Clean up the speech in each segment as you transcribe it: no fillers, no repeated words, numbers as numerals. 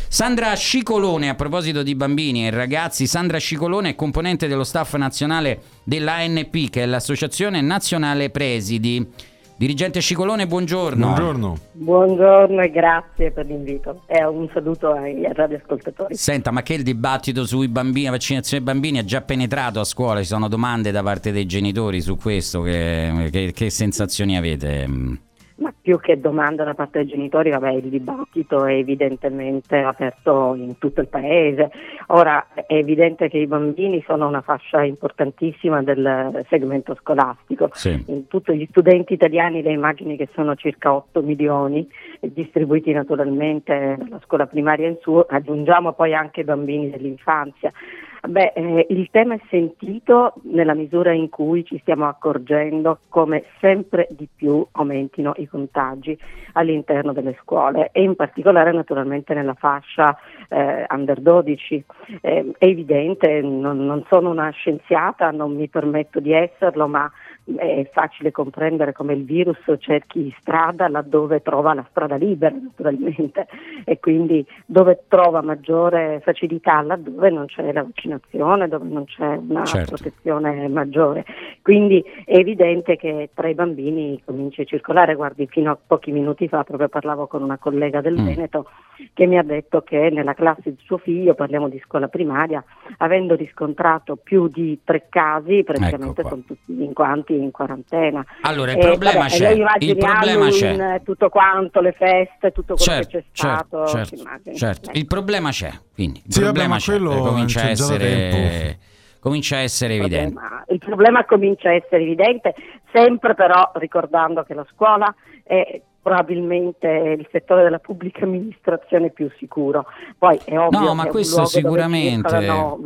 Sandra Scicolone, a proposito di bambini e ragazzi, Sandra Scicolone è componente dello staff nazionale dell'ANP, che è l'Associazione Nazionale Presidi. Dirigente Scicolone, buongiorno. Buongiorno e grazie per l'invito e un saluto ai radioascoltatori. Senta, ma che il dibattito sui bambini, la vaccinazione dei bambini è già penetrato a scuola? Ci sono domande da parte dei genitori su questo? Che sensazioni avete? Ma più che domanda da parte dei genitori, il dibattito è evidentemente aperto in tutto il paese. Ora è evidente che i bambini sono una fascia importantissima del segmento scolastico. Sì. In tutti gli studenti italiani le immagini che sono circa 8 milioni, distribuiti naturalmente dalla scuola primaria in su, aggiungiamo poi anche i bambini dell'infanzia. Il tema è sentito nella misura in cui ci stiamo accorgendo come sempre di più aumentino i contagi all'interno delle scuole e in particolare naturalmente nella fascia under 12. È evidente, non sono una scienziata, non mi permetto di esserlo, ma è facile comprendere come il virus cerchi strada laddove trova la strada libera naturalmente, e quindi dove trova maggiore facilità laddove non c'è la vaccinazione, dove non c'è una protezione maggiore. Quindi è evidente che tra i bambini comincia a circolare. Guardi, fino a pochi minuti fa proprio parlavo con una collega del Veneto che mi ha detto che nella classe di suo figlio, parliamo di scuola primaria, avendo riscontrato più di 3 casi, praticamente sono tutti in quanti in quarantena. Allora il problema c'è. Il problema c'è. Tutto quanto, le feste, tutto quello che c'è stato. Certo. Il problema c'è, quindi il problema c'è, comincia a essere evidente. Il problema comincia a essere evidente, sempre però ricordando che la scuola è probabilmente il settore della pubblica amministrazione più sicuro. Poi è ovvio no, ma che questo sicuramente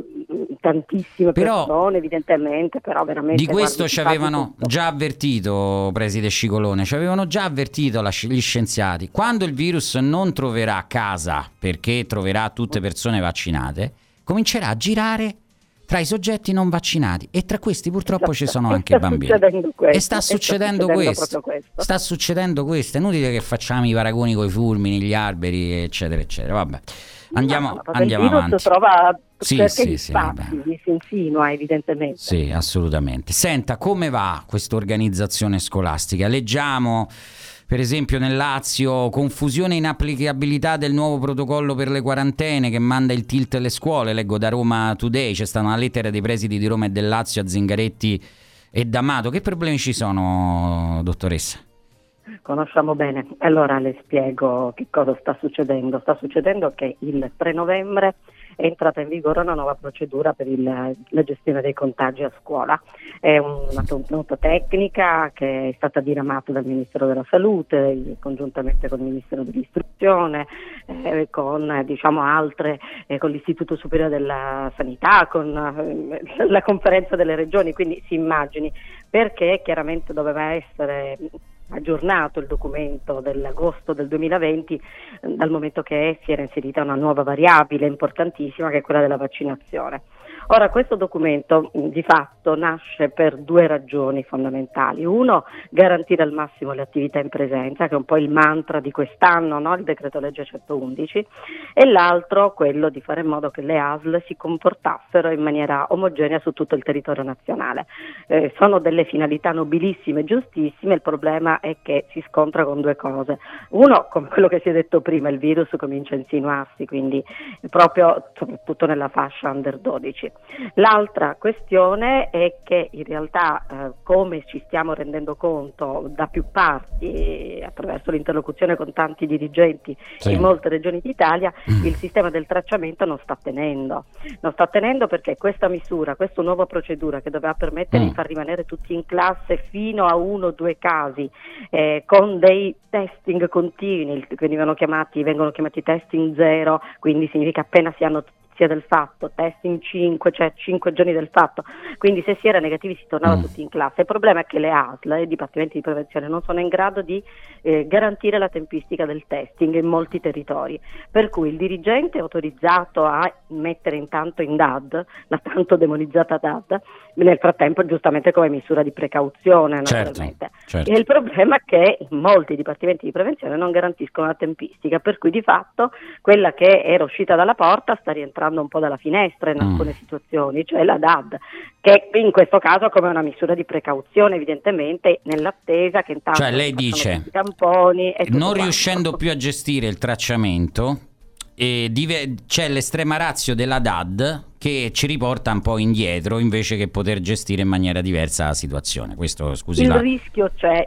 tantissime persone, evidentemente, però veramente di questo ci avevano già avvertito, preside Scicolone, ci avevano già avvertito gli scienziati. Quando il virus non troverà casa perché troverà tutte persone vaccinate, comincerà a girare tra i soggetti non vaccinati e tra questi purtroppo ci sono anche bambini. E sta succedendo questo. Sta succedendo questo. È inutile che facciamo i paragoni con i fulmini, gli alberi, eccetera, eccetera. Vabbè. Andiamo avanti. Trova spazi, si insinua evidentemente. Sì, assolutamente. Senta, come va questa organizzazione scolastica? Leggiamo per esempio nel Lazio confusione e inapplicabilità del nuovo protocollo per le quarantene che manda il tilt alle scuole. Leggo da Roma Today, c'è stata una lettera dei presidi di Roma e del Lazio a Zingaretti e D'Amato. Che problemi ci sono, dottoressa? Conosciamo bene. Allora le spiego che cosa sta succedendo. Sta succedendo che il 3 novembre è entrata in vigore una nuova procedura per la gestione dei contagi a scuola. È una nota tecnica che è stata diramata dal Ministero della Salute congiuntamente con il Ministero dell'Istruzione, con altre, con l'Istituto Superiore della Sanità, con la Conferenza delle Regioni, quindi si immagini, perché chiaramente doveva essere aggiornato il documento dell'agosto del 2020 dal momento che si era inserita una nuova variabile importantissima che è quella della vaccinazione. Ora questo documento di fatto nasce per 2 ragioni fondamentali. Uno, garantire al massimo le attività in presenza, che è un po' il mantra di quest'anno, no? Il decreto legge 111, e l'altro quello di fare in modo che le ASL si comportassero in maniera omogenea su tutto il territorio nazionale. Sono delle finalità nobilissime e giustissime, il problema è che si scontra con 2 cose. Uno, come quello che si è detto prima, il virus comincia a insinuarsi, quindi proprio soprattutto nella fascia under 12. L'altra questione è che in realtà, come ci stiamo rendendo conto da più parti attraverso l'interlocuzione con tanti dirigenti in molte regioni d'Italia, il sistema del tracciamento non sta tenendo perché questa misura, questa nuova procedura che doveva permettere di far rimanere tutti in classe fino a 1 o 2 casi con dei testing continui che vengono chiamati testing zero, quindi significa appena si notizia del fatto, test in 5, cioè 5 giorni del fatto, quindi se si era negativi si tornava tutti in classe. Il problema è che le ASL, i dipartimenti di prevenzione, non sono in grado di garantire la tempistica del testing in molti territori, per cui il dirigente è autorizzato a mettere intanto in DAD, la tanto demonizzata DAD, nel frattempo giustamente come misura di precauzione naturalmente. Certo. E il problema è che molti dipartimenti di prevenzione non garantiscono la tempistica, per cui di fatto quella che era uscita dalla porta sta rientrando un po' dalla finestra in alcune situazioni, cioè la DAD, che in questo caso come una misura di precauzione evidentemente nell'attesa che intanto lei dice, i tamponi e non riuscendo più a gestire il tracciamento, c'è l'estrema ratio della DAD che ci riporta un po' indietro invece che poter gestire in maniera diversa la situazione. Questo, scusi, il rischio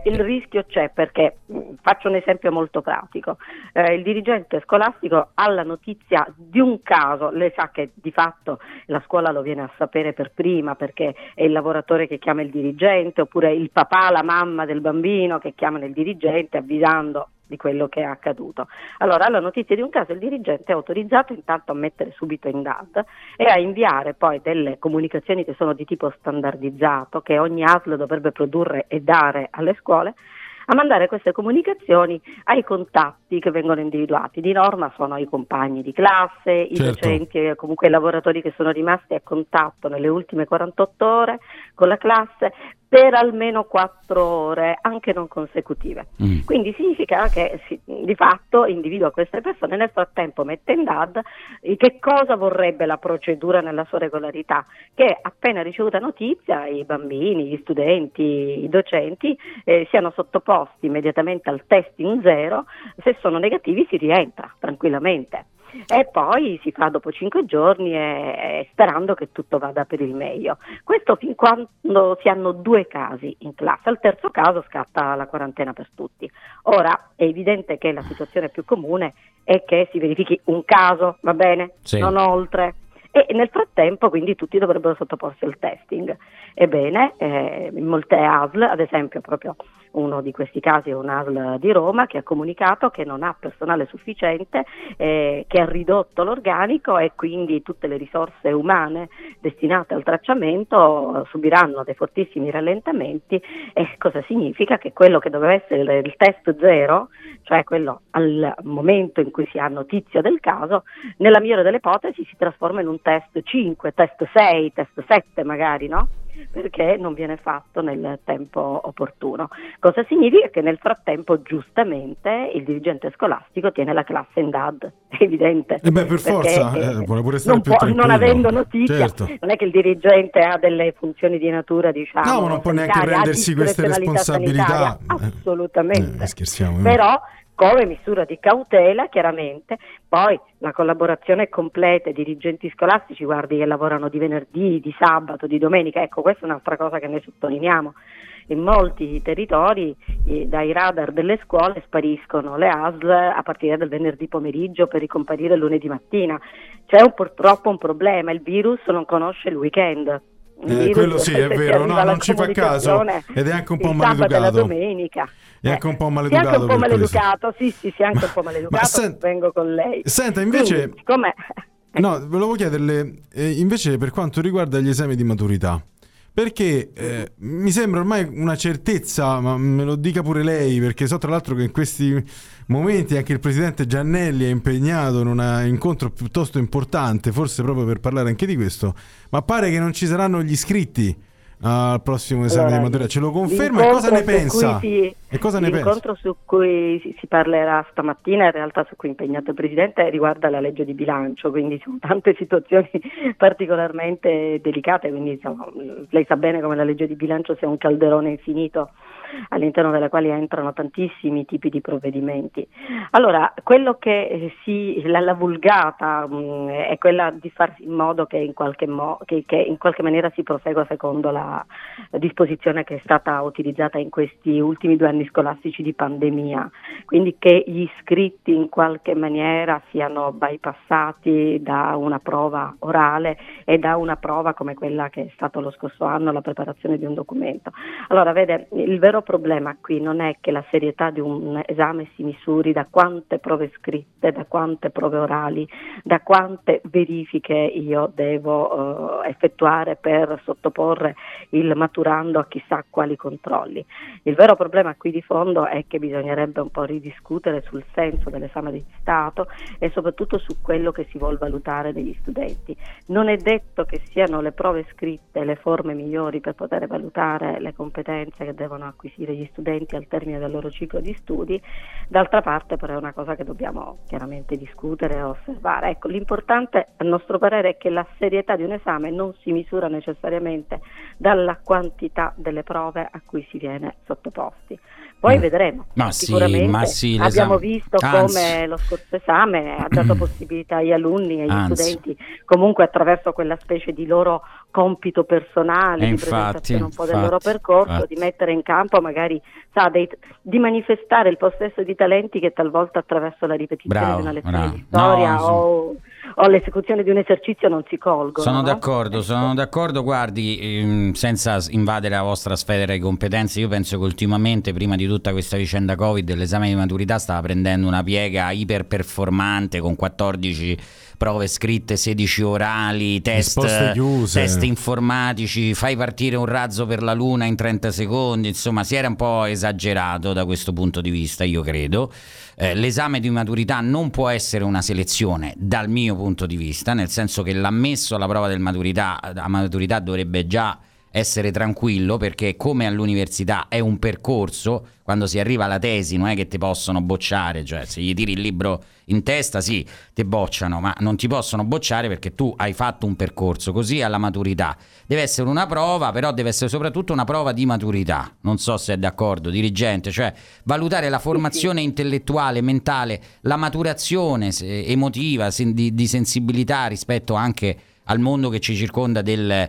c'è perché faccio un esempio molto pratico. Il dirigente scolastico ha la notizia di un caso, lei sa che di fatto la scuola lo viene a sapere per prima perché è il lavoratore che chiama il dirigente, oppure il papà, la mamma del bambino che chiamano il dirigente avvisando di quello che è accaduto. Allora, alla notizia di un caso il dirigente è autorizzato intanto a mettere subito in DAD e a inviare poi delle comunicazioni che sono di tipo standardizzato, che ogni ASL dovrebbe produrre e dare alle scuole, a mandare queste comunicazioni ai contatti che vengono individuati. Di norma sono i compagni di classe, i docenti e comunque i lavoratori che sono rimasti a contatto nelle ultime 48 ore con la classe per almeno 4 ore, anche non consecutive. Quindi significa che di fatto individua queste persone, nel frattempo mette in DAD che cosa vorrebbe la procedura nella sua regolarità, che appena ricevuta notizia i bambini, gli studenti, i docenti siano sottoposti immediatamente al testing 0, se sono negativi si rientra tranquillamente. E poi si fa dopo 5 giorni sperando che tutto vada per il meglio. Questo fin quando si hanno 2 casi in classe, al terzo caso scatta la quarantena per tutti. Ora è evidente che la situazione più comune è che si verifichi un caso, va bene? Sì. Non oltre. E nel frattempo quindi tutti dovrebbero sottoporsi al testing. Ebbene, in molte ASL, ad esempio proprio uno di questi casi è un ASL di Roma che ha comunicato che non ha personale sufficiente, che ha ridotto l'organico e quindi tutte le risorse umane destinate al tracciamento subiranno dei fortissimi rallentamenti. E cosa significa? Che quello che doveva essere il test 0, cioè quello al momento in cui si ha notizia del caso, nella migliore delle ipotesi si trasforma in un test 5, test 6, test 7 magari, no? Perché non viene fatto nel tempo opportuno. Cosa significa? Che nel frattempo giustamente il dirigente scolastico tiene la classe in DAD, è evidente. Per forza, vuole pure stare più tranquillo. Non avendo notizia, certo. Non è che il dirigente ha delle funzioni di natura, diciamo, no, ma non può neanche prendersi queste responsabilità. Assolutamente. Scherziamo. Però come misura di cautela, chiaramente, poi la collaborazione completa, i dirigenti scolastici, guardi, che lavorano di venerdì, di sabato, di domenica, ecco, questa è un'altra cosa che noi sottolineiamo. In molti territori dai radar delle scuole spariscono le ASL a partire dal venerdì pomeriggio per ricomparire lunedì mattina. C'è purtroppo un problema, il virus non conosce il weekend. Quello sì, è vero, no, non ci fa caso ed è anche un po' maleducato. La domenica. È anche un po' maleducato. Sì, si è anche un po' maleducato, vengo con lei. Senta, invece, quindi, com'è? No, volevo chiederle, invece per quanto riguarda gli esami di maturità, perché mi sembra ormai una certezza, ma me lo dica pure lei, perché so tra l'altro che in questi momenti anche il presidente Giannelli è impegnato in un incontro piuttosto importante, forse proprio per parlare anche di questo, ma pare che non ci saranno gli iscritti al prossimo esame di maturità. Ce lo conferma? E cosa ne pensa? L'incontro su cui si parlerà stamattina, in realtà su cui è impegnato il Presidente, riguarda la legge di bilancio, quindi sono tante situazioni particolarmente delicate, quindi insomma, lei sa bene come la legge di bilancio sia un calderone infinito all'interno della quale entrano tantissimi tipi di provvedimenti. Allora, quello che la vulgata è quella di far in modo che in qualche maniera si prosegua secondo la disposizione che è stata utilizzata in questi ultimi 2 anni scolastici di pandemia, quindi che gli iscritti in qualche maniera siano bypassati da una prova orale e da una prova come quella che è stato lo scorso anno, la preparazione di un documento. Allora, vede, il vero problema qui non è che la serietà di un esame si misuri da quante prove scritte, da quante prove orali, da quante verifiche io devo effettuare per sottoporre il maturando a chissà quali controlli. Il vero problema qui di fondo è che bisognerebbe un po' ridiscutere sul senso dell'esame di Stato e soprattutto su quello che si vuol valutare degli studenti. Non è detto che siano le prove scritte le forme migliori per poter valutare le competenze che devono acquisire gli studenti al termine del loro ciclo di studi, d'altra parte però è una cosa che dobbiamo chiaramente discutere e osservare. Ecco, l'importante a nostro parere è che la serietà di un esame non si misura necessariamente dalla quantità delle prove a cui si viene sottoposti. Poi vedremo. Sicuramente abbiamo visto come lo scorso esame ha dato possibilità agli alunni e agli studenti, comunque attraverso quella specie di loro compito personale, di presentazione un po' del loro percorso, di mettere in campo magari di manifestare il possesso di talenti che talvolta attraverso la ripetizione di una lezione di storia o l'esecuzione di un esercizio non si colgono. Sono d'accordo, guardi, senza invadere la vostra sfera di competenze, io penso che ultimamente, prima di tutta questa vicenda Covid, l'esame di maturità stava prendendo una piega iperperformante con 14 prove scritte, 16 orali, test informatici, fai partire un razzo per la luna in 30 secondi, insomma si era un po' esagerato da questo punto di vista, io credo. L'esame di maturità non può essere una selezione dal mio punto di vista, nel senso che l'ammesso alla prova a maturità dovrebbe già essere tranquillo, perché come all'università è un percorso. Quando si arriva alla tesi non è che ti possono bocciare, cioè se gli tiri il libro in testa sì, ti bocciano, ma non ti possono bocciare perché tu hai fatto un percorso. Così alla maturità deve essere una prova, però deve essere soprattutto una prova di maturità, non so se è d'accordo, dirigente, cioè valutare la formazione intellettuale, mentale, la maturazione emotiva, di sensibilità rispetto anche al mondo che ci circonda del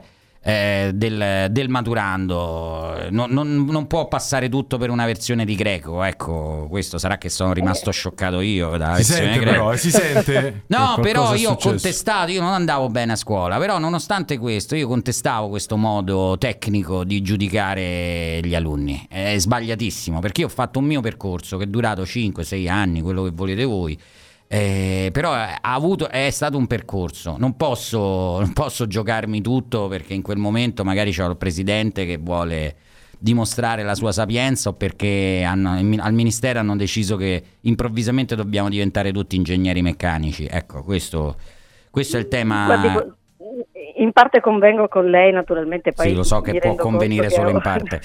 maturando. Non può passare tutto per una versione di greco, ecco, questo sarà che sono rimasto scioccato io dalla versione greca. Però si sente no, però io ho contestato, io non andavo bene a scuola, però nonostante questo io contestavo questo modo tecnico di giudicare gli alunni. È sbagliatissimo, perché io ho fatto un mio percorso che è durato 5-6 anni, quello che volete voi. Però è stato un percorso, non posso giocarmi tutto perché in quel momento magari c'è il presidente che vuole dimostrare la sua sapienza o perché al ministero hanno deciso che improvvisamente dobbiamo diventare tutti ingegneri meccanici. Ecco, questo è il tema. Guardi, in parte convengo con lei, naturalmente. Poi sì, lo so che può convenire solo in parte.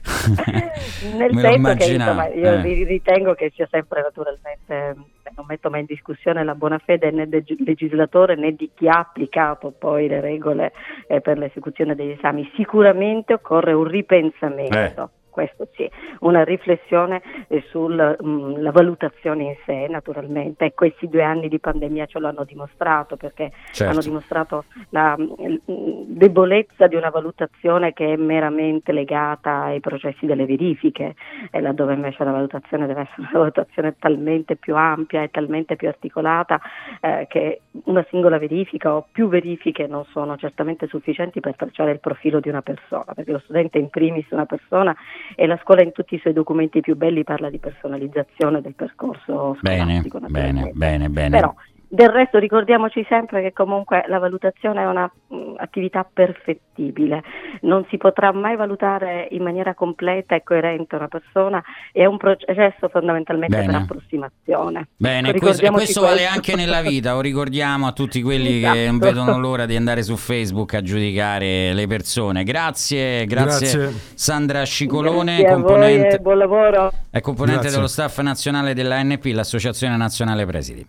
Nel senso che insomma, io ritengo che sia sempre, naturalmente, non metto mai in discussione la buona fede né del legislatore né di chi ha applicato poi le regole per l'esecuzione degli esami. Sicuramente occorre un ripensamento. Questo sì, una riflessione sulla valutazione in sé, naturalmente, e questi 2 anni di pandemia ce l'hanno dimostrato, perché hanno dimostrato la debolezza di una valutazione che è meramente legata ai processi delle verifiche, e laddove invece la valutazione deve essere una valutazione talmente più ampia e talmente più articolata che una singola verifica o più verifiche non sono certamente sufficienti per tracciare il profilo di una persona, perché lo studente è in primis una persona e la scuola in tutti i suoi documenti più belli parla di personalizzazione del percorso scolastico. Bene. Però del resto ricordiamoci sempre che comunque la valutazione è una attività perfettibile, non si potrà mai valutare in maniera completa e coerente una persona, è un processo fondamentalmente per approssimazione. Bene, questo vale anche nella vita, lo ricordiamo a tutti quelli che non vedono l'ora di andare su Facebook a giudicare le persone. Grazie. Sandra Scicolone, componente, buon lavoro. È componente dello staff nazionale della ANP, l'Associazione Nazionale Presidi.